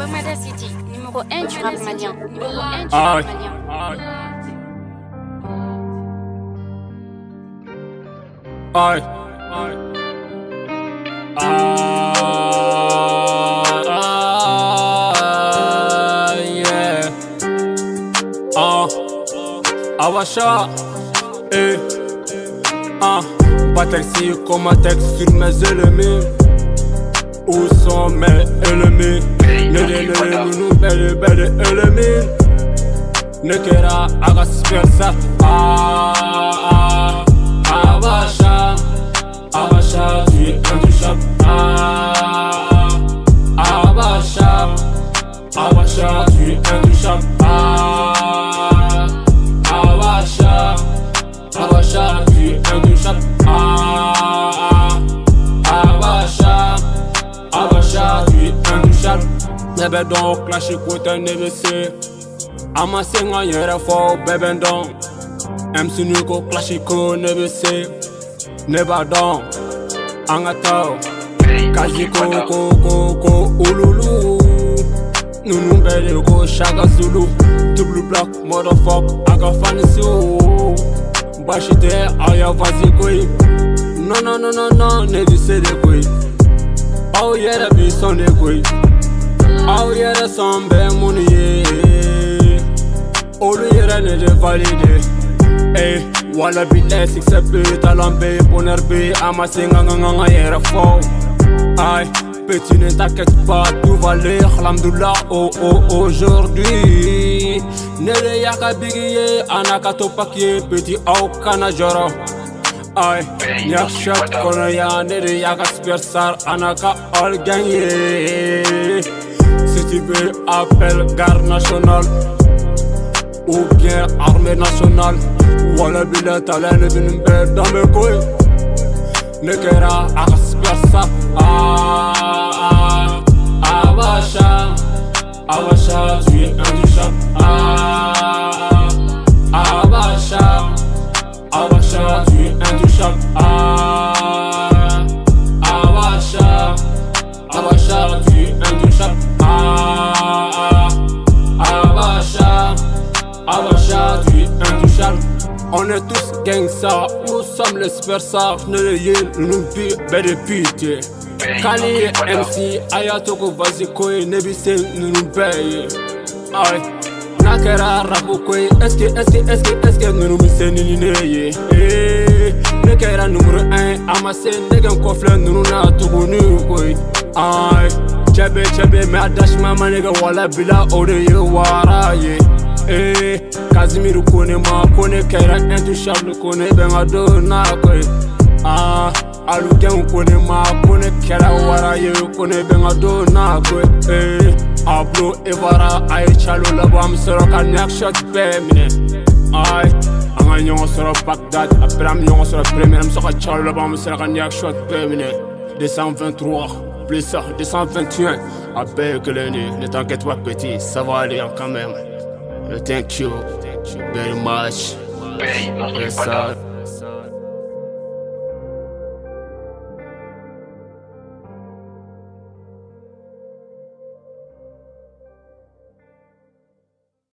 Bamada City, numéro 1 du rap malien. Aïe. Yeah. Awasha. Bataille comme un texte sur mes ennemis. Où sont mes ennemis? Nous belle ennemis. Ne kera agas persa. Awasha, Awasha, tu es intouchable. Awasha, Awasha, tu es intouchable. Awasha, Awasha, tu es intouchable. Awasha, Awasha, tu es intouchable. Bébé donc clash côté un NBC. Amassé un yere fort bébé donc. MC Nuko Classico NBC Nebadon Angatao Kajiko Koko Ululu Nunu Bele Go Shaga Zulu Double block motherfuck Agafanisu Bashite Aya Vazikoi Non NBC de Koi Oh yeah be son de Koi Oh yeah son be mouniye Olu yere ne de valide Hey, wala billahi succès B, talent B, bonheur B, amassé nganga yera fort. Aïe, petit ne t'inquiète pas, tout va l'air, alhamdoulilah, aujourd'hui. Nele yaka bigiye, anaka topakiye, petit au kanajoro. Aïe, nyak shot kono ya, nele yaka spersar, anaka all gagné. Si tu veux, appelle garde nationale. Ou bien armée nationale. Walla bila talent bin bed dans mes couilles. Nekera agaspersa. Awasha, Awasha, tu es intouchable. Awasha, Awasha, tu es intouchable. Awasha, Awasha, tu es intouchable. Awasha, Awasha, tu es intouchable. On est tous gangsters, nous sommes les superstars. Ne le yé, nous belle pitié. Kali MC, Ayatoko Vazikoy, Nebise, nous paye. Aïe, Nakera Rabukoy, est-ce que nous nous missénineye? Nekera numéro 1, amassé, Negan Kofle, nous n'a tout connu. Aïe, Tchebe, mais Adash Mama, Nega Walla Bila, Ode Waraye. Casimiro kone ma kone kaira intouchable kone benga do na koy alugen kone ma kone kera waraye kone benga do na koy ablo evara ay chalo labo am soro kan yak shot be mine ay anga nyongo soro Bagdad après am nyongo soro premier am soro chalo labo am soro kan yak shot be mine 223 plus ça 221 avec l'année ne t'inquiète pas petit ça va aller quand même. Thank you very much. Hey, no estoy para